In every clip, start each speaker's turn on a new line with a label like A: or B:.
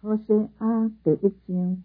A: 何西阿第一章。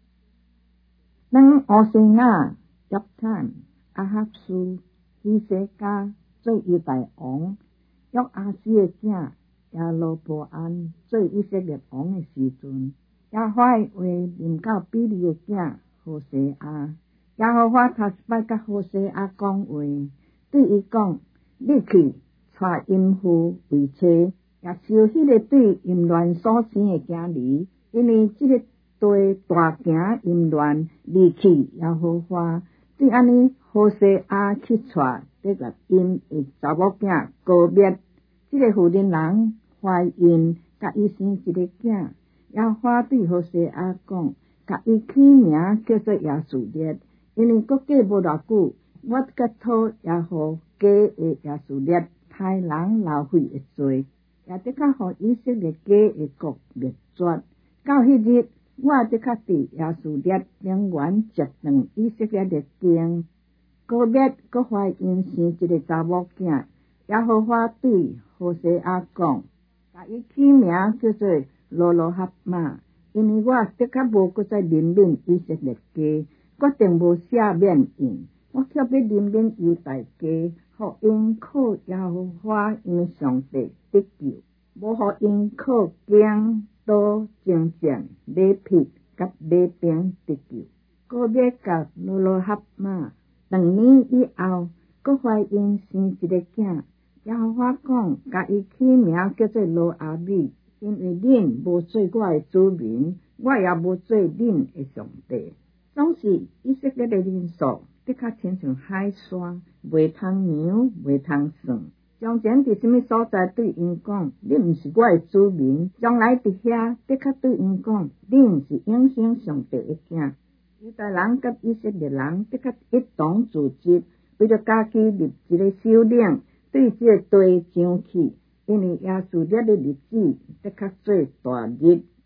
A: 当乌西雅、约坦、阿哈斯、希西家做犹大王，约阿斯的囝耶罗波安做以色列王的时阵，耶和华的话临到比利的囝何西阿。耶和华头一摆甲何西阿讲话，对伊讲：你去带淫妇为妻，也收迄个对淫乱所生的囝儿，因为这个地大行淫乱，离弃耶和华。对安尼，何西阿去带得个因的查某囝高灭。这个妇人人怀孕，甲伊生一个囝。耶和华对何西阿讲，甲伊起名叫做亚述列，因为国过无偌久，我甲讨耶和家的亚述列，害人流血的罪，也得较互以色列家的国灭绝。到迄日，我得较伫亚述列永远截断以色列的根。高灭阁怀孕生一个查某囝，耶和华对何西阿讲，甲伊起名叫做罗罗哈玛，因为我得较无搁再怜悯以色列家，决定无赦免因，我却要怜悯犹大家，互因靠耶和华因上帝得救，无互因靠剑刀征战马匹甲马兵得救。高灭甲罗罗哈玛2年以后，阁怀孕生一个囝。耶和华讲，甲伊起名叫做罗阿米，因为恁无做我的子民，我也无做恁的上帝。总是以色列的人数的确亲像海沙，袂通量，袂通算。从前伫什么所在对因讲，恁毋是我的子民；将来伫遐的确对因讲，恁是永生上帝的囝。犹大人甲以色列人的确一同自执，为了家己立一个首领，对这个地上去，因为亚述列的日子的确做大日。